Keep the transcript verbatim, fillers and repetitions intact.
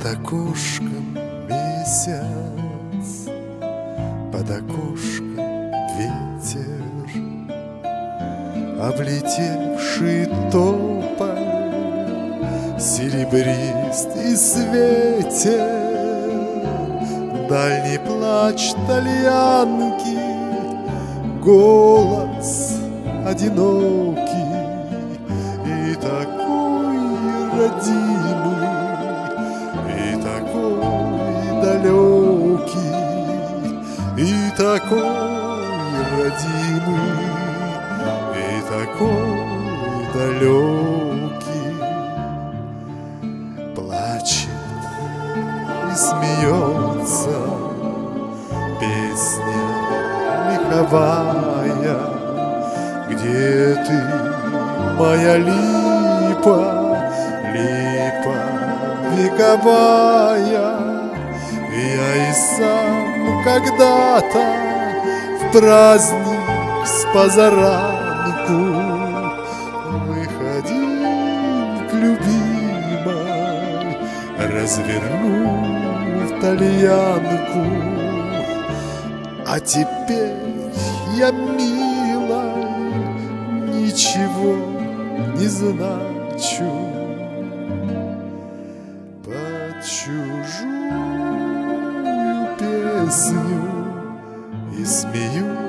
окошком месяц, под окошком ветер, облетевший тополь серебрист и светер, дальний плач тальянки, голос одинокий и такой родимый, и такой далекий, и такой родимый, и такой далекий. Плачет и смеется песня лиховая: где ты, моя липа, липа вековая? Я и сам когда-то в праздник с позаранку выходил к любимой, развернув тальянку. А теперь я, милой, ничего не значу, под чужую песню и смеюсь